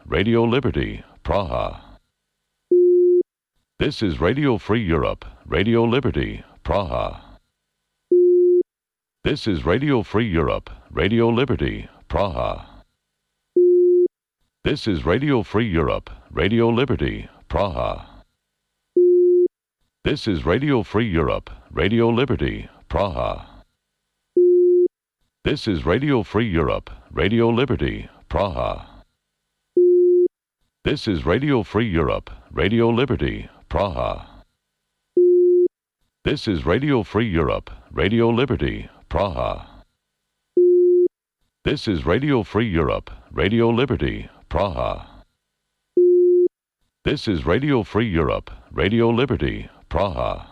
Radio Liberty, Praha. This is Radio Free Europe, Radio Liberty, Praha. This is Radio Free Europe, Radio Liberty, Praha. This is Radio Free Europe, Radio Liberty, Praha. This is Radio Free Europe, Radio Liberty, Praha. This is Radio Free Europe, Radio Liberty, Praha. This is Radio Free Europe, Radio Liberty, Praha. This is Radio Free Europe, Radio Liberty, Praha. This is Radio Free Europe, Radio Liberty, Praha. This is Radio Free Europe, Radio Liberty, Praha.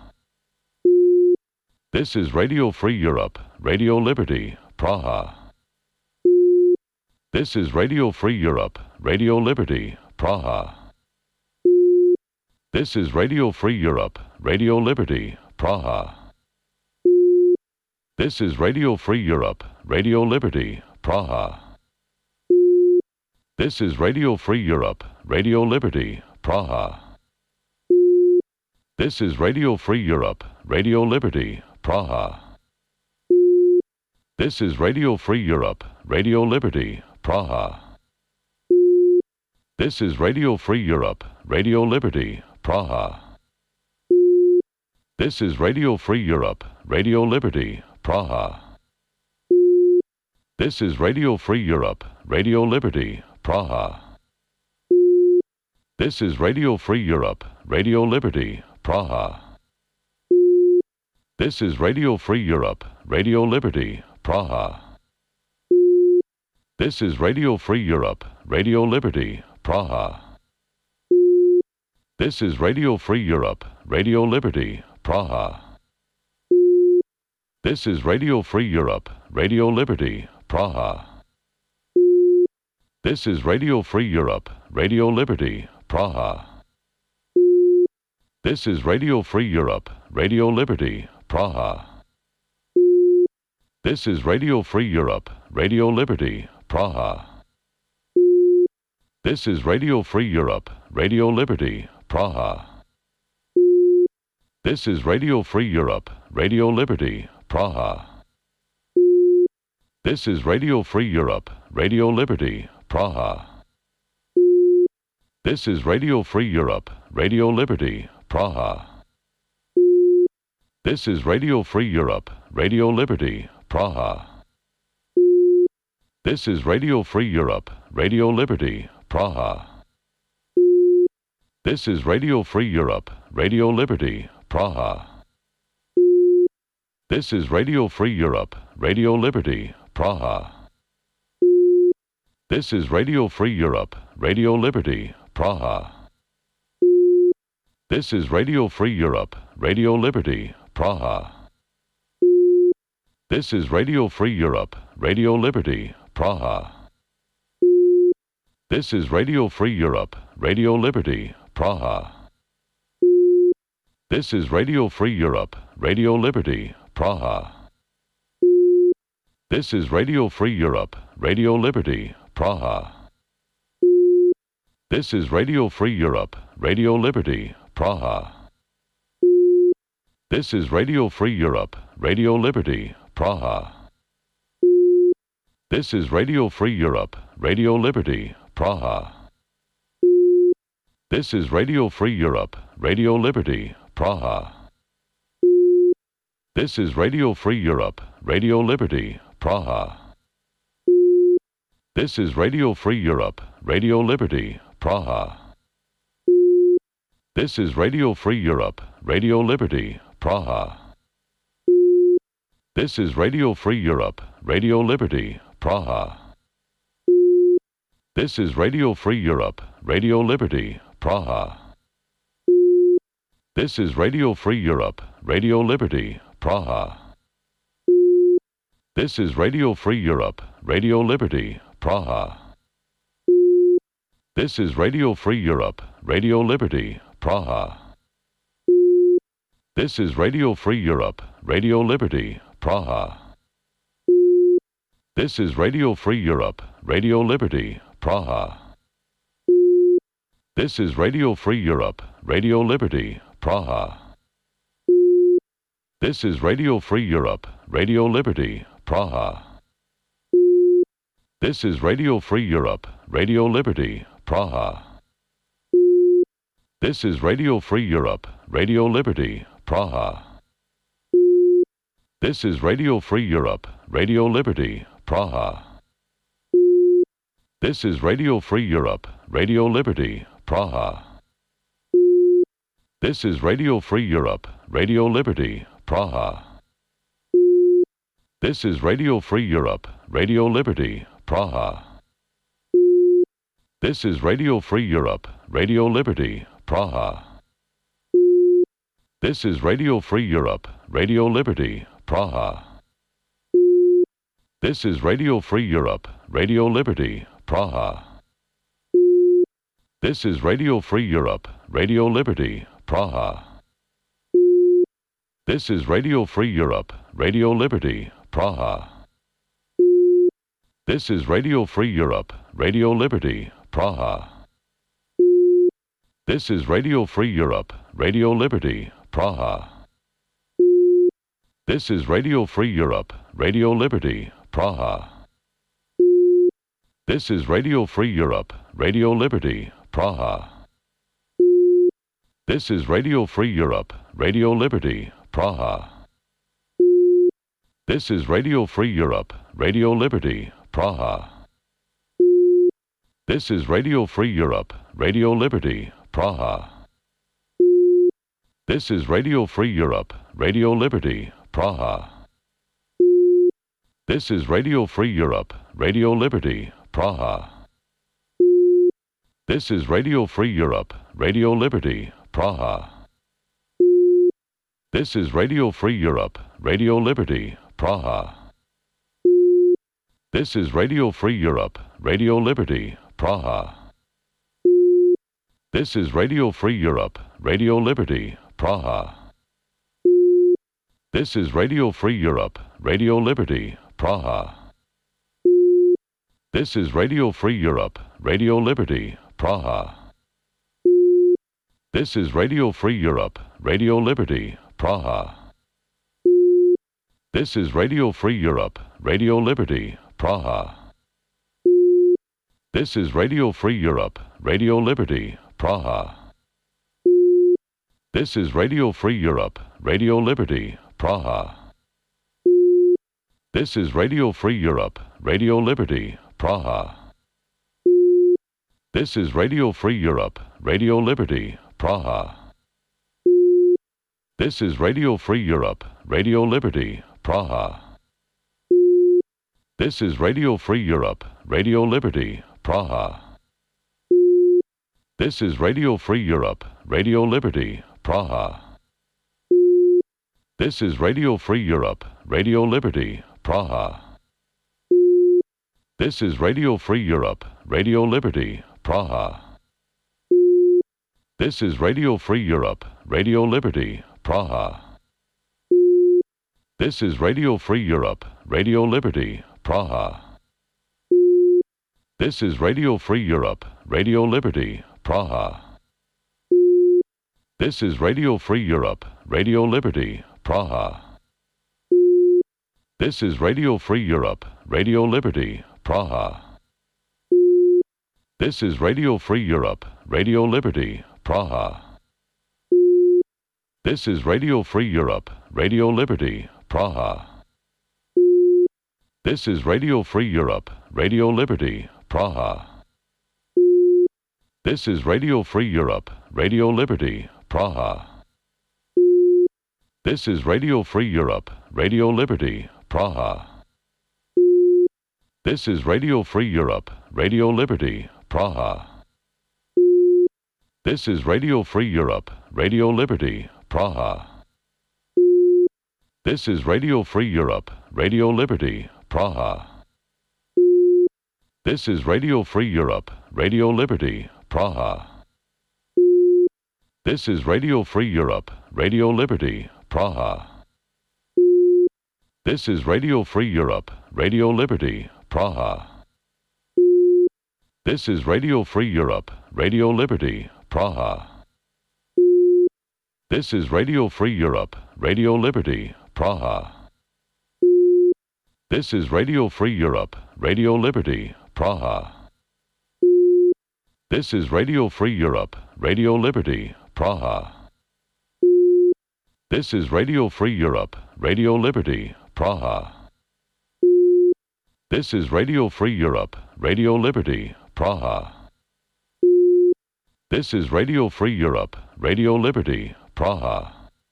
This is Radio Free Europe, Radio Liberty, Praha. This is Radio Free Europe, Radio Liberty, Praha. This is Radio Free Europe, Radio Liberty, Praha. This is Radio Free Europe, Radio Liberty, Praha. This is Radio Free Europe, Radio Liberty, Praha. This is Radio Free Europe, Radio Liberty, Praha. This is Radio Free Europe, Radio Liberty, Praha. This is Radio Free Europe, Radio Liberty, Praha. This is Radio Free Europe, Radio Liberty, Praha. This is Radio Free Europe, Radio Liberty, Praha. This is Radio Free Europe, Radio Liberty, Praha. This is Radio Free Europe, Radio Liberty, Praha. This is Radio Free Europe, Radio Liberty, Praha. This is Radio Free Europe, Radio Liberty, Praha. This is Radio Free Europe, Radio Liberty, Praha. This is Radio Free Europe, Radio Liberty, Praha. This is Radio Free Europe, Radio Liberty, Praha. This is Radio Free Europe, Radio Liberty, Praha. This is Radio Free Europe, Radio Liberty, Praha. This is Radio Free Europe, Radio Liberty, Praha. This is Radio Free Europe, Radio Liberty, Praha. This is Radio Free Europe, Radio Liberty, Praha. This is Radio Free Europe, Radio Liberty, Praha. This is Radio Free Europe, Radio Liberty, Praha. This is Radio Free Europe, Radio Liberty, Praha. This is Radio Free Europe, Radio Liberty, Praha. This is Radio Free Europe, Radio Liberty, Praha. This is Radio Free Europe, Radio Liberty, Praha. This is Radio Free Europe, Radio Liberty, Praha. This is Radio Free Europe, Radio Liberty, Praha. This is Radio Free Europe, Radio Liberty, Praha. This is Radio Free Europe, Radio Liberty, Praha. This is Radio Free Europe, Radio Liberty, Praha. This is Radio Free Europe, Radio Liberty, Praha. This is Radio Free Europe, Radio Liberty, Praha. This is Radio Free Europe, Radio Liberty, Praha. This is Radio Free Europe, Radio Liberty, Praha. This is Radio Free Europe, Radio Liberty, Praha. This is Radio Free Europe, Radio Liberty, Praha. This is Radio Free Europe, Radio Liberty, Praha. This is Radio Free Europe, Radio Liberty, Praha. This is Radio Free Europe, Radio Liberty, Praha. This is Radio Free Europe, Radio Liberty, Praha. This is Radio Free Europe, Radio Liberty, Praha. This is Radio Free Europe, Radio Liberty, Praha. This is Radio Free Europe, Radio Liberty, Praha. This is Radio Free Europe, Radio Liberty, Praha. This is Radio Free Europe, Radio Liberty, Praha. This is Radio Free Europe, Radio Liberty, Praha. This is Radio Free Europe, Radio Liberty, Praha. This is Radio Free Europe, Radio Liberty, Praha. This is Radio Free Europe, Radio Liberty, Praha. This is Radio Free Europe, Radio Liberty, Praha. This is Radio Free Europe, Radio Liberty, Praha. This is Radio Free Europe, Radio Liberty, Praha. This is Radio Free Europe, Radio Liberty, Praha. This is Radio Free Europe, Radio Liberty, Praha. This is Radio Free Europe, Radio Liberty, Praha. This is Radio Free Europe, Radio Liberty, Praha. This is Radio Free Europe, Radio Liberty, Praha. This is Radio Free Europe, Radio Liberty, Praha. This is Radio Free Europe, Radio Liberty, Praha. This is Radio Free Europe, Radio Liberty, Praha. This is Radio Free Europe, Radio Liberty, Praha. This is Radio Free Europe, Radio Liberty, Praha. This is Radio Free Europe, Radio Liberty, Praha. This is Radio Free Europe, Radio Liberty, Praha. This is Radio Free Europe, Radio Liberty, Praha. This is Radio Free Europe, Radio Liberty, Praha. This is Radio Free Europe, Radio Liberty, Praha. This is Radio Free Europe, Radio Liberty, Praha. This is Radio Free Europe, Radio Liberty, Praha. This is Radio Free Europe, Radio Liberty, Praha. This is Radio Free Europe, Radio Liberty, Praha. This is Radio Free Europe, Radio Liberty, Praha. This is Radio Free Europe, Radio Liberty, Praha. This is Radio Free Europe, Radio Liberty, Praha. This is Radio Free Europe, Radio Liberty, Praha. This is Radio Free Europe, Radio Liberty, Praha. This is Radio Free Europe, Radio Liberty, Praha. This is Radio Free Europe, Radio Liberty, Praha. This is Radio Free Europe, Radio Liberty, Praha. This is Radio Free Europe, Radio Liberty, Praha. This is Radio Free Europe, Radio Liberty, Praha. This is Radio Free Europe, Radio Liberty, Praha. This is Radio Free Europe, Radio Liberty, Praha. This is Radio Free Europe, Radio Liberty, Praha. This is Radio Free Europe, Radio Liberty, Praha. This is Radio Free Europe, Radio Liberty, Praha. This is Radio Free Europe, Radio Liberty, Praha. This is Radio Free Europe, Radio Liberty, Praha. This is Radio Free Europe, Radio Liberty, Praha. This is Radio Free Europe, Radio Liberty, Praha. This is Radio Free Europe, Radio Liberty, Praha. This is Radio Free Europe, Radio Liberty, Praha. This is Radio Free Europe, Radio Liberty, Praha. This is Radio Free Europe, Radio Liberty, Praha. This is Radio Free Europe, Radio Liberty, Praha. This is Radio Free Europe, Radio Liberty, Praha. This is Radio Free Europe, Radio Liberty, Praha. This is Radio Free Europe, Radio Liberty, Praha. This is Radio Free Europe, Radio Liberty, Praha. This is Radio Free Europe, Radio Liberty, Praha. This is Radio Free Europe, Radio Liberty, Praha. This is Radio Free Europe, Radio Liberty, Praha. This is Radio Free Europe, Radio Liberty, Praha. This is Radio Free Europe, Radio Liberty, Praha. This is Radio Free Europe, Radio Liberty, Praha.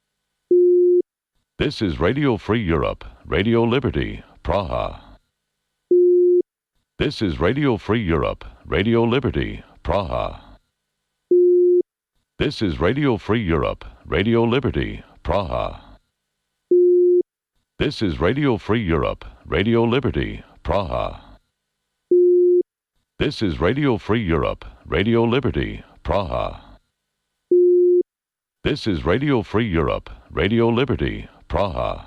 This is Radio Free Europe, Radio Liberty, Praha. This is Radio Free Europe, Radio Liberty, Praha. This is Radio Free Europe, Radio Liberty, Praha. This is Radio Free Europe, Radio Liberty, Praha. This is Radio Free Europe, Radio Liberty, Praha. This is Radio Free Europe, Radio Liberty, Praha.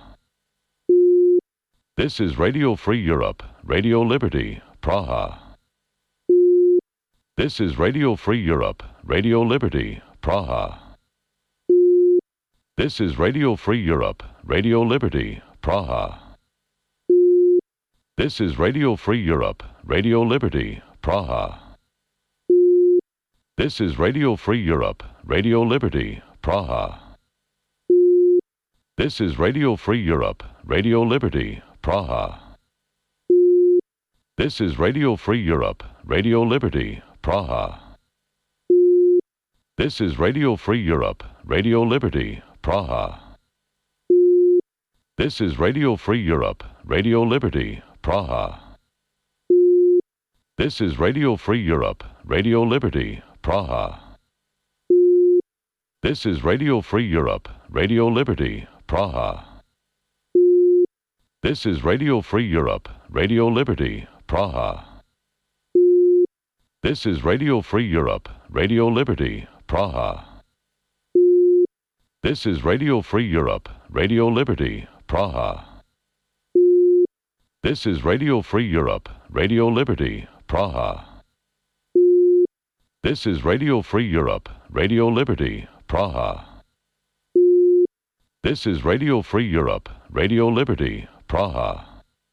This is Radio Free Europe, Radio Liberty, Praha. This is Radio Free Europe, Radio Liberty, Praha. This is Radio Free Europe, Radio Liberty, Praha. This is Radio Free Europe, Radio Liberty, Praha. This is Radio Free Europe, Radio Liberty, Praha. This is Radio Free Europe, Radio Liberty, Praha. This is Radio Free Europe, Radio Liberty, Praha. This is Radio Free Europe, Radio Liberty, Praha. This is Radio Free Europe, Radio Liberty, Praha. This is Radio Free Europe, Radio Liberty, Praha. This is Radio Free Europe, Radio Liberty, Praha. This is Radio Free Europe, Radio Liberty, Praha. This is Radio Free Europe, Radio Liberty, Praha. This is Radio Free Europe, Radio Liberty, Praha. This is Radio Free Europe, Radio Liberty, Praha. This is Radio Free Europe, Radio Liberty, Praha. This is Radio Free Europe, Radio Liberty, Praha.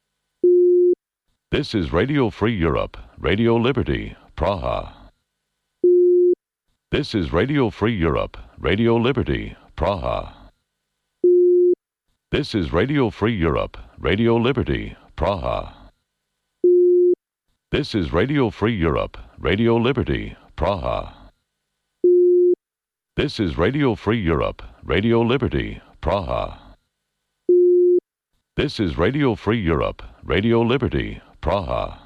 This is Radio Free Europe, Radio Liberty, Praha. This is Radio Free Europe, Radio Liberty, Praha. This is Radio Free Europe, Radio Liberty, Praha. This is Radio Free Europe, Radio Liberty, Praha. This is Radio Free Europe, Radio Liberty, Praha. This is Radio Free Europe, Radio Liberty, Praha.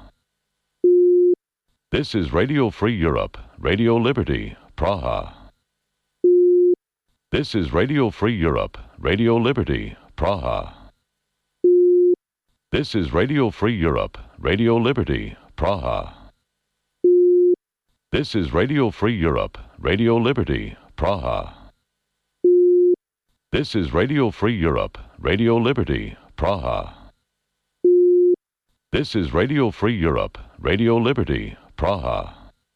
This is Radio Free Europe, Radio Liberty, Praha. This is Radio Free Europe, Radio Liberty, Praha. This is Radio Free Europe, Radio Liberty, Praha. This is Radio Free Europe, Radio Liberty, Praha. This is Radio Free Europe, Radio Liberty, Praha. This is Radio Free Europe, Radio Liberty, Praha.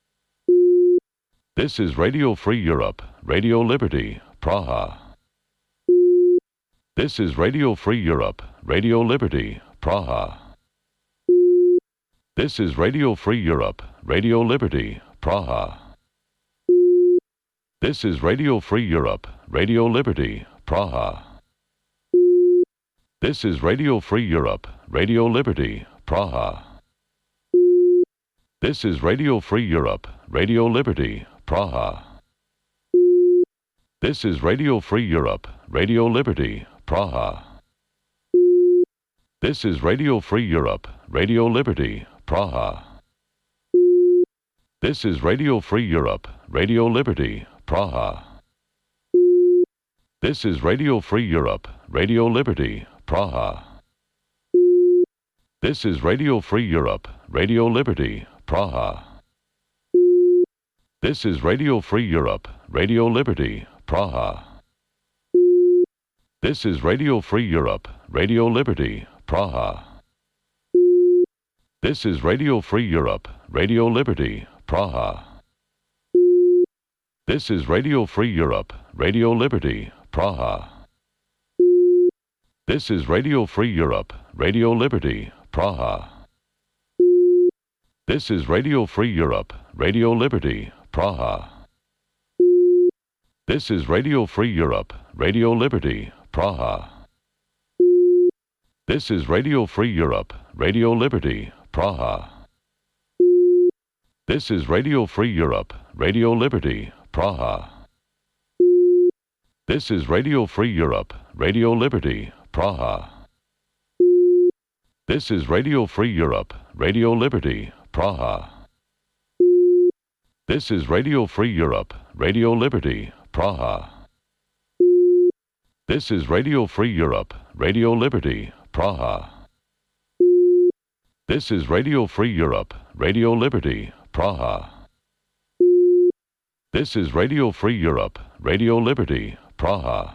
This is Radio Free Europe, Radio Liberty, Praha. This is Radio Free Europe, Radio Liberty, Praha. This is Radio Free Europe, Radio Liberty, Praha. This is Radio Free Europe, Radio Liberty, Praha. This is Radio Free Europe, Radio Liberty, Praha. This is Radio Free Europe, Radio Liberty, Praha. This is Radio Free Europe, Radio Liberty, Praha. This is Radio Free Europe, Radio Liberty, Praha. This is Radio Free Europe, Radio Liberty, Praha. This is Radio Free Europe, Radio Liberty, Praha. This is Radio Free Europe, Radio Liberty, Praha. This is Radio Free Europe, Radio Liberty, Praha. This is Radio Free Europe, Radio Liberty, Praha. This is Radio Free Europe, Radio Liberty, Praha. This is Radio Free Europe, Radio Liberty, Praha. This is Radio Free Europe, Radio Liberty, Praha. This is Radio Free Europe, Radio Liberty, Praha. This is Radio Free Europe, Radio Liberty, Praha. This is Radio Free Europe, Radio Liberty, Praha. This is Radio Free Europe, Radio Liberty, Praha. This is Radio Free Europe, Radio Liberty, Praha. This is Radio Free Europe, Radio Liberty, Praha. This is Radio Free Europe, Radio Liberty, Praha. This is Radio Free Europe, Radio Liberty, Praha. This is Radio Free Europe, Radio Liberty, Praha. This is Radio Free Europe, Radio Liberty, Praha.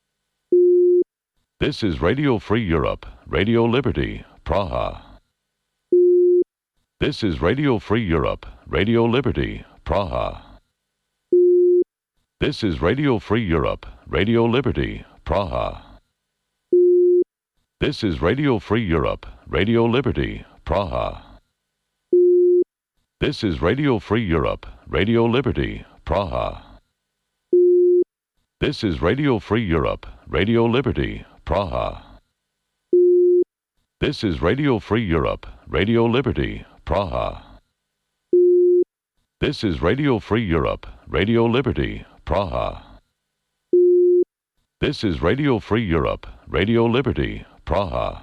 This is Radio Free Europe, Radio Liberty, Praha. This is Radio Free Europe, Radio Liberty, Praha. This is Radio Free Europe, Radio Liberty, Praha. This is Radio Free Europe, Radio Liberty, Praha. This is Radio Free Europe, Radio Liberty, Praha. This is Radio Free Europe, Radio Liberty, Praha. This is Radio Free Europe, Radio Liberty, Praha. This is Radio Free Europe, Radio Liberty, Praha. This is Radio Free Europe, Radio Liberty, Praha.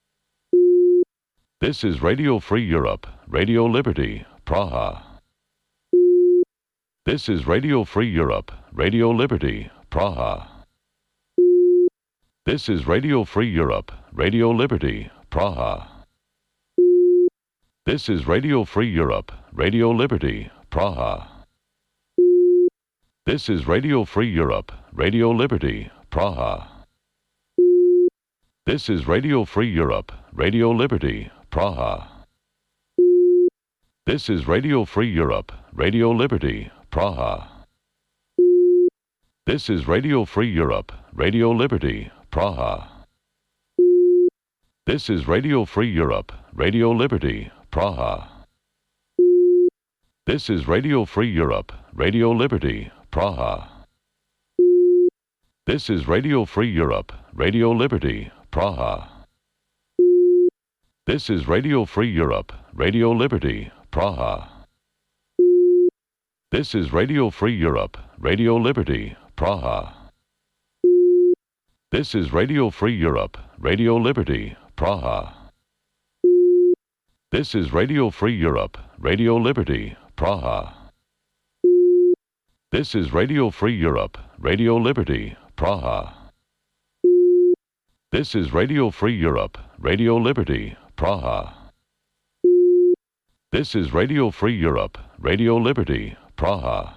This is Radio Free Europe, Radio Liberty, Praha. This is Radio Free Europe, Radio Liberty, Praha. This is Radio Free Europe, Radio Liberty, Praha. This is Radio Free Europe, Radio Liberty, Praha. This is Radio Free Europe, Radio Liberty, Praha. This is Radio Free Europe, Radio Liberty, Praha. This is Radio Free Europe, Radio Liberty, Praha. This is Radio Free Europe, Radio Liberty, Praha. This is Radio Free Europe, Radio Liberty, Praha. This is Radio Free Europe, Radio Liberty, Praha. This is Radio Free Europe, Radio Liberty, Praha. This is Radio Free Europe, Radio Liberty, Praha. This is Radio Free Europe, Radio Liberty, Praha. This is Radio Free Europe, Radio Liberty, Praha. This is Radio Free Europe, Radio Liberty, Praha. This is Radio Free Europe, Radio Liberty, Praha. This is Radio Free Europe, Radio Liberty, Praha. This is Radio Free Europe, Radio Liberty, Praha.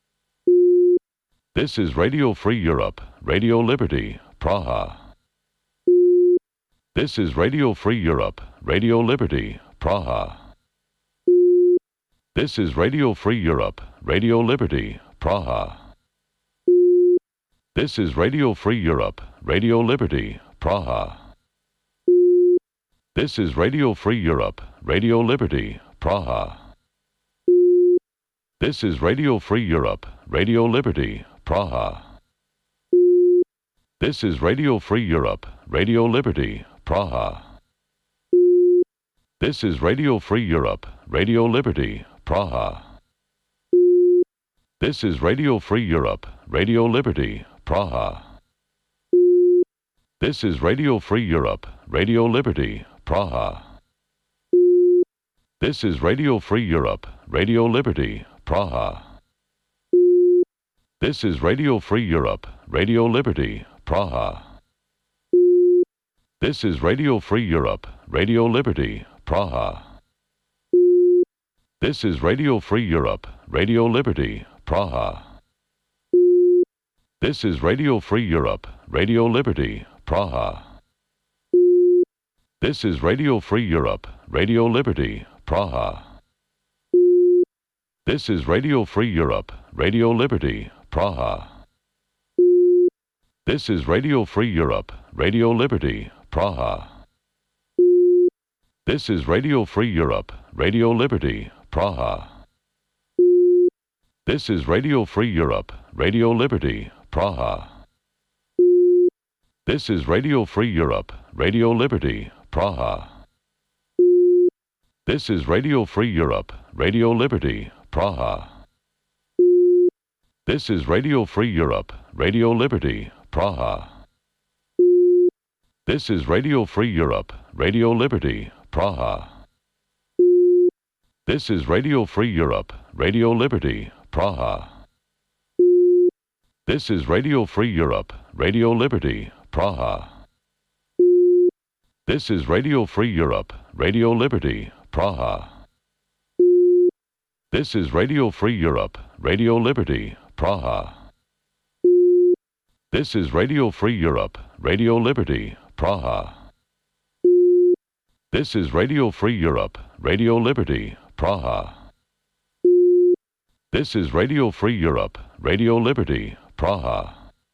This is Radio Free Europe, Radio Liberty, Praha. This is Radio Free Europe, Radio Liberty, Praha. This is Radio Free Europe, Radio Liberty, Praha. This is Radio Free Europe, Radio Liberty, Praha. This is Radio Free Europe, Radio Liberty, Praha. This is Radio Free Europe, Radio Liberty, Praha. This is Radio Free Europe, Radio Liberty, Praha. This is Radio Free Europe, Radio Liberty, Praha. This is Radio Free Europe, Radio Liberty, Praha. This is Radio Free Europe, Radio Liberty, Praha. This is Radio Free Europe, Radio Liberty, Praha. This is Radio Free Europe, Radio Liberty, Praha. This is Radio Free Europe, Radio Liberty, Praha. This is Radio Free Europe, Radio Liberty, Praha. This is Radio Free Europe, Radio Liberty, Praha. This is Radio Free Europe, Radio Liberty, Praha. This is Radio Free Europe, Radio Liberty, Praha. This is Radio Free Europe, Radio Liberty, Praha. This is Radio Free Europe, Radio Liberty, Praha. This is Radio Free Europe, Radio Liberty, Praha. This is Radio Free Europe, Radio Liberty, Praha. This is Radio Free Europe, Radio Liberty, Praha. This is Radio Free Europe, Radio Liberty, Praha. This is Radio Free Europe, Radio Liberty, Praha. This is Radio Free Europe, Radio Liberty, Praha. This is Radio Free Europe, Radio Liberty, Praha. This is Radio Free Europe, Radio Liberty, Praha. This is Radio Free Europe, Radio Liberty, Praha. This is Radio Free Europe, Radio Liberty, Praha. This is Radio Free Europe, Radio Liberty, Praha. This is Radio Free Europe, Radio Liberty, Praha.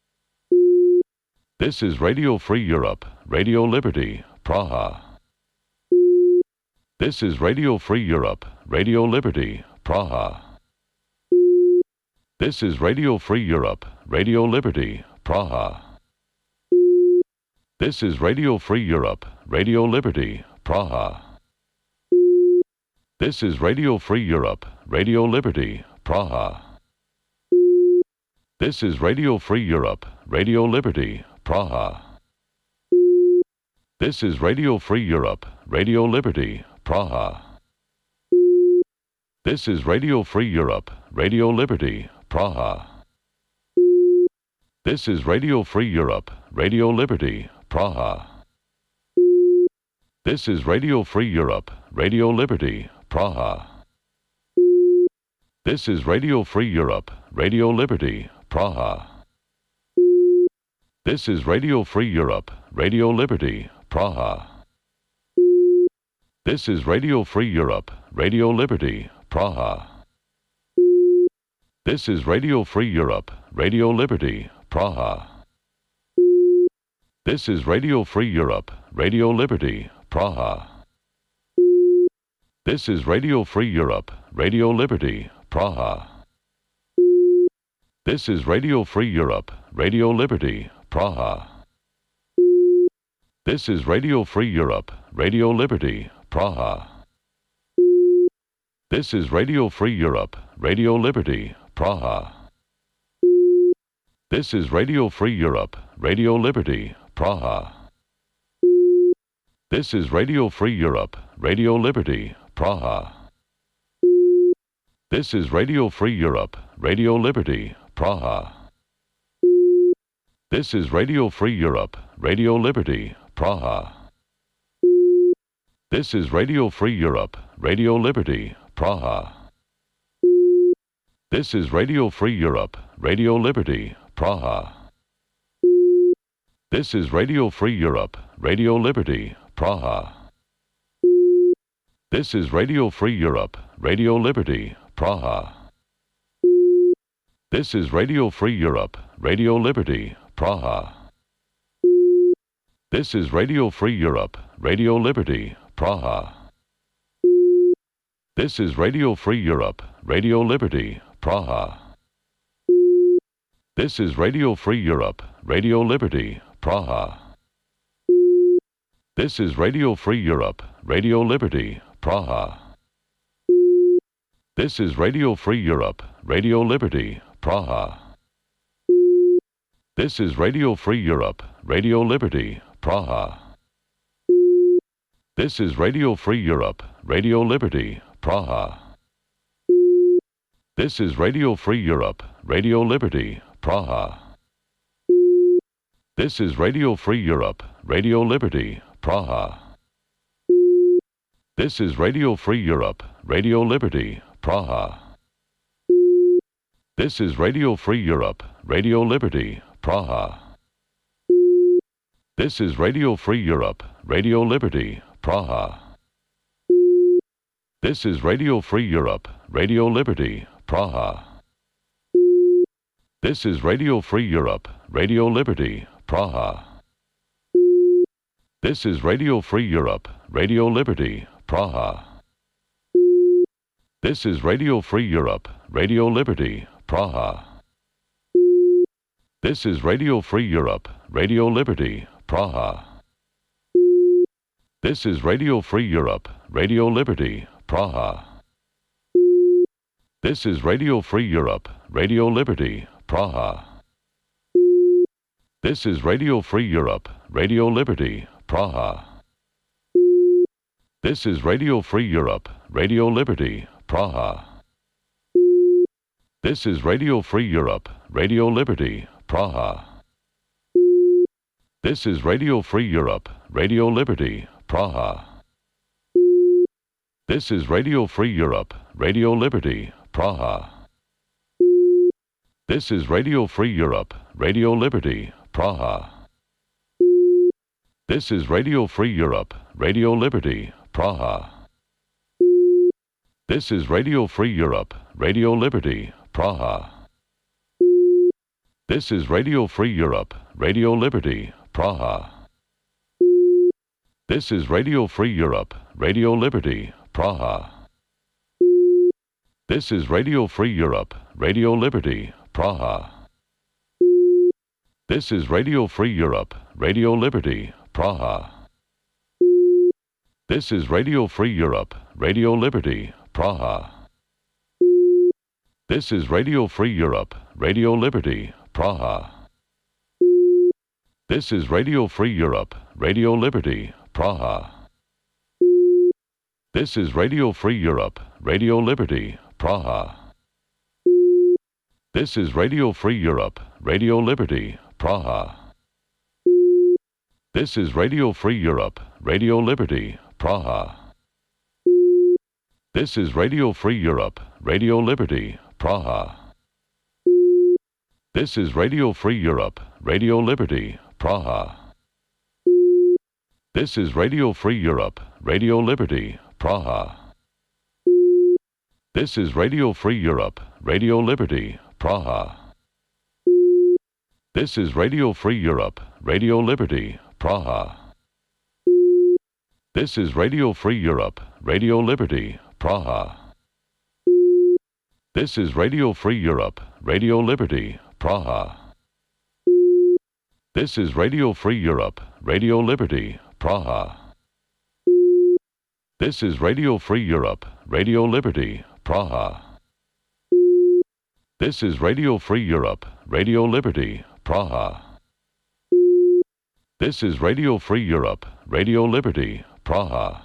This is Radio Free Europe, Radio Liberty, Praha. This is Radio Free Europe, Radio Liberty, Praha. This is Radio Free Europe, Radio Liberty, Praha. This is Radio Free Europe, Radio Liberty, Praha. This is Radio Free Europe, Radio Liberty, Praha. This is Radio Free Europe, Radio Liberty, Praha. This is Radio Free Europe, Radio Liberty, Praha. This is Radio Free Europe, Radio Liberty, Praha. This is Radio Free Europe, Radio Liberty, Praha. This is Radio Free Europe, Radio Liberty, Praha. This is Radio Free Europe, Radio Liberty, Praha. This is Radio Free Europe, Radio Liberty, Praha. This is Radio Free Europe, Radio Liberty, Praha. This is Radio Free Europe, Radio Liberty, Praha. This is Radio Free Europe, Radio Liberty, Praha. This is Radio Free Europe, Radio Liberty, Praha. This is Radio Free Europe, Radio Liberty, Praha. This is Radio Free Europe, Radio Liberty, Praha. This is Radio Free Europe, Radio Liberty, Praha. This is Radio Free Europe, Radio Liberty, Praha. This is Radio Free Europe, Radio Liberty, Praha. This is Radio Free Europe, Radio Liberty, Praha. This is Radio Free Europe, Radio Liberty, Praha. This is Radio Free Europe, Radio Liberty, Praha. This is Radio Free Europe, Radio Liberty, Praha. This is Radio Free Europe, Radio Liberty, Praha. This is Radio Free Europe, Radio Liberty, Praha. This is Radio Free Europe, Radio Liberty, Praha. This is Radio Free Europe, Radio Liberty, Praha. This is Radio Free Europe, Radio Liberty, Praha. This is Radio Free Europe, Radio Liberty, Praha. This is Radio Free Europe, Radio Liberty, Praha. This is Radio Free Europe, Radio Liberty, Praha. This is Radio Free Europe, Radio Liberty, Praha. This is Radio Free Europe, Radio Liberty, Praha. This is Radio Free Europe, Radio Liberty, Praha. This is Radio Free Europe, Radio Liberty, Praha. This is Radio Free Europe, Radio Liberty, Praha. This is Radio Free Europe, Radio Liberty, Praha. This is Radio Free Europe, Radio Liberty, Praha. This is Radio Free Europe, Radio Liberty, Praha. This is Radio Free Europe, Radio Liberty, Praha. This is Radio Free Europe, Radio Liberty, Praha. This is Radio Free Europe, Radio Liberty, Praha. This is Radio Free Europe, Radio Liberty, Praha. This is Radio Free Europe, Radio Liberty, Praha. This is Radio Free Europe, Radio Liberty, Praha. This is Radio Free Europe, Radio Liberty, Praha. This is Radio Free Europe, Radio Liberty, Praha. This is Radio Free Europe, Radio Liberty, Praha. This is Radio Free Europe, Radio Liberty, Praha. This is Radio Free Europe, Radio Liberty, Praha. This is Radio Free Europe, Radio Liberty, Praha. This is Radio Free Europe, Radio Liberty, Praha. This is Radio Free Europe, Radio Liberty, Praha. This is Radio Free Europe, Radio Liberty, Praha. This is Radio Free Europe, Radio Liberty, Praha. This is Radio Free Europe, Radio Liberty, Praha. This is Radio Free Europe, Radio Liberty, Praha. This is Radio Free Europe, Radio Liberty, Praha. This is Radio Free Europe, Radio Liberty, Praha. This is Radio Free Europe, Radio Liberty, Praha. This is Radio Free Europe, Radio Liberty, Praha. This is Radio Free Europe, Radio Liberty, Praha. This is Radio Free Europe, Radio Liberty, Praha. This is Radio Free Europe, Radio Liberty, Praha. This is Radio Free Europe, Radio Liberty, Praha. This is Radio Free Europe, Radio Liberty, Praha. This is Radio Free Europe, Radio Liberty, Praha. This is Radio Free Europe, Radio Liberty, Praha. This is Radio Free Europe, Radio Liberty, Praha. This is Radio Free Europe, Radio Liberty, Praha. This is Radio Free Europe, Radio Liberty, Praha. This is Radio Free Europe, Radio Liberty, Praha. This is Radio Free Europe, Radio Liberty, Praha. This is Radio Free Europe, Radio Liberty, Praha.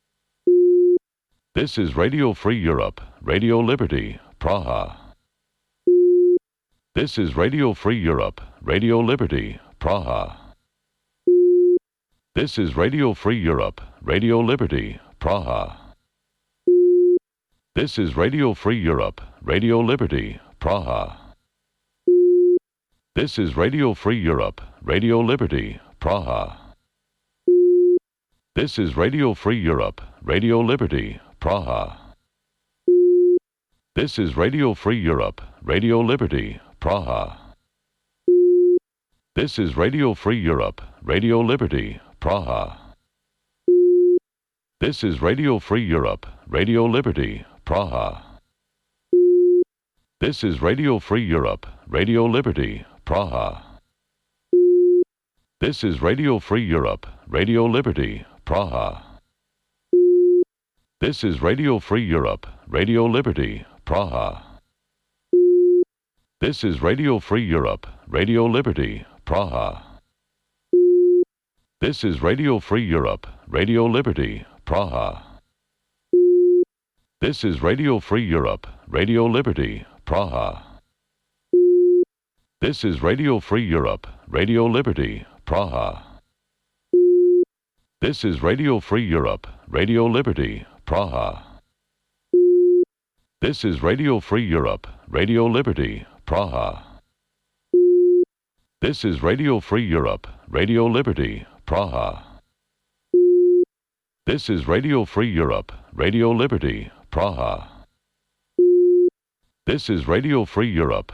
This is Radio Free Europe, Radio Liberty, Praha. This is Radio Free Europe, Radio Liberty, Praha. This is Radio Free Europe, Radio Liberty, Praha. This is Radio Free Europe, Radio Liberty, Praha. This is Radio Free Europe, Radio Liberty, Praha. This is Radio Free Europe, Radio Liberty, Praha. This is Radio Free Europe, Radio Liberty, Praha. This is Radio Free Europe, Radio Liberty, Praha. This is Radio Free Europe, Radio Liberty, Praha. This is Radio Free Europe, Radio Liberty, Praha. This is Radio Free Europe, Radio Liberty, Praha. This is Radio Free Europe, Radio Liberty, Praha. This is Radio Free Europe, Radio Liberty, Praha. This is Radio Free Europe, Radio Liberty, Praha. This is Radio Free Europe, Radio Liberty, Praha. This is Radio Free Europe, Radio Liberty, Praha. This is Radio Free Europe, Radio Liberty, Praha. This is Radio Free Europe, Radio Liberty, Praha. This is Radio Free Europe, Radio Liberty, Praha. This is Radio Free Europe, Radio Liberty, Praha. This is Radio Free Europe,